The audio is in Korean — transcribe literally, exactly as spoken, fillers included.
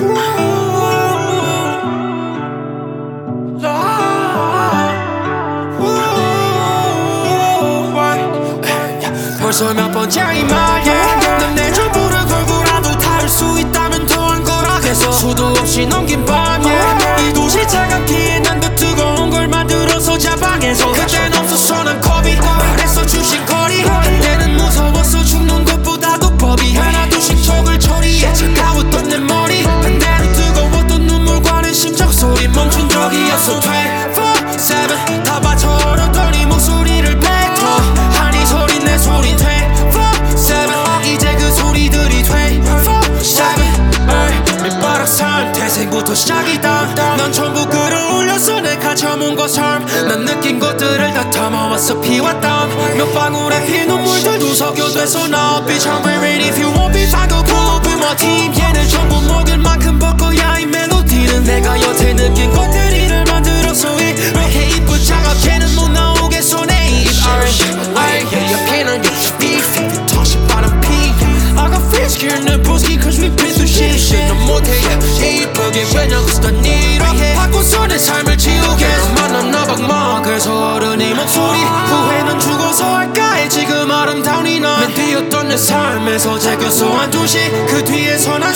벌써 몇 번째인 말 yeah. 넌 내 전부를 걸고라도 닿을 수 있다면 더한 거라 해서 수도 없이 넘긴 밤 yeah. 이 도시 차갑기에 난 더 뜨거운 걸 만들어서 자방에서 그땐 없었어 난 겁이 말했어 주신 거리 한때는 무서웠어 죽는 것보다도 법이 하나 둘씩 척을 처리해 차가웠던 내 머리 반대로 뜨거웠던 눈물과는 심장 소리 멈춘 적이었어 이십사 칠 다 바쳐 얼었더니 목소리를 뱉어 하니 소리 내 소리 이십사 칠 이제 그 소리들이 이십사 칠 밑바닥 삶 태생부터 시작이다 넌 전부 끌어올렸어 내가 처문 거 삶 난 느낀 것들을 다 담아왔어 피와 땀 몇 방울의 피 눈물들도 석여돼서 나 Bitch I'm ready if you want me I go pull up with my team 얘네 전부 먹을 만큼 벗고야 이 멜로디는 내가 여태 느낀 것들이를 만들어서 이렇게 이쁘 차갑게는 못 나오겠어 내 입 yeah 옆에는 beef 다시 바람 피 I got fish killing broski cause we been through shit shit 넌 못해 이쁘게 왜냐고 넌 이렇게 바꿔서 내 삶을 지우게 만난 나박마 그래서 어른이 목소리 후회는 죽어서 할까해 지금 아름다운 이날 맨 뒤였던 내 삶에서 제꼈어 한두씩 그 뒤에서 난